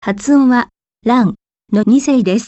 発音は、蘭の2声です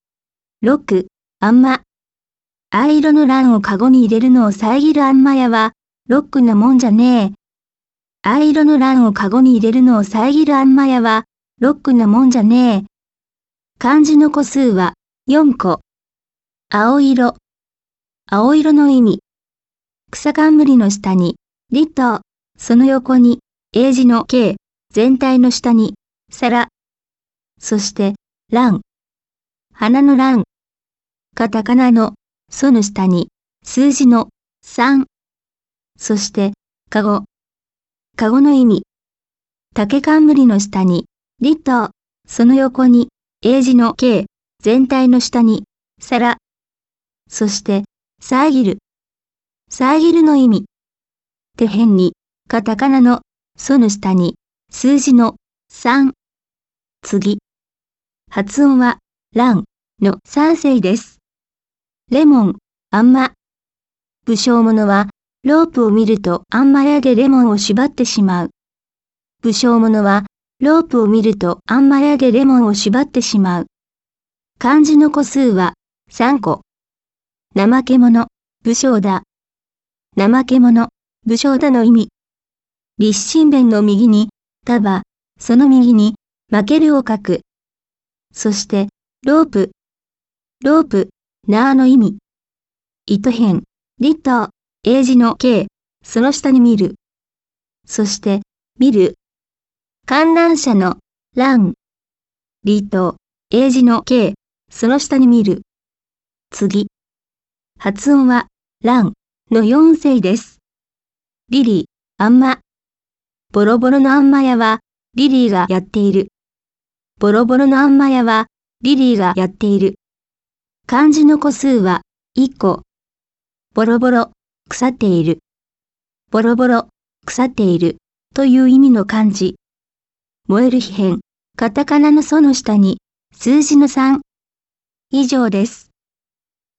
。6、あんま。藍色の蘭をカゴに入れるのを遮るあんまやは、ロックなもんじゃねえ。藍色の蘭をカゴに入れるのを遮るあんまやは、ロックなもんじゃねえ。漢字の個数は、4個。青色。青色の意味。草冠の下に、立冬。その横に、英字の形。全体の下に、皿。そして、蘭。花の蘭。カタカナの、その下に、数字の、3。そして、カゴ。カゴの意味。竹冠の下に、立冬。その横に、英字の形。全体の下に、皿。そして、遮る。遮るの意味。手辺に、カタカナの、その下に、数字の、3。次。発音は、蘭の3声です。レモン、あんま。武将者は、ロープを見るとあんまやでレモンを縛ってしまう。武将者は、ロープを見るとあんまやでレモンを縛ってしまう。漢字の個数は、3個。怠け者、武将だ。怠け者、武将だの意味。立身弁の右に、束、その右に、負けるを書く。そして、ロープ。ロープ、なーの意味。糸辺、立冬、英字の形、その下に見る。そして、見る。観覧車の、蘭。立冬、英字の形、その下に見る。次。発音は、蘭の4声です。リリー、あんま。ボロボロのあんまやは、リリーがやっている。ボロボロのあんまやは、リリーがやっている。漢字の個数は、1個。ボロボロ、腐っている。ボロボロ、腐っている、という意味の漢字。燃える火辺、カタカナのその下に、数字の3。以上です。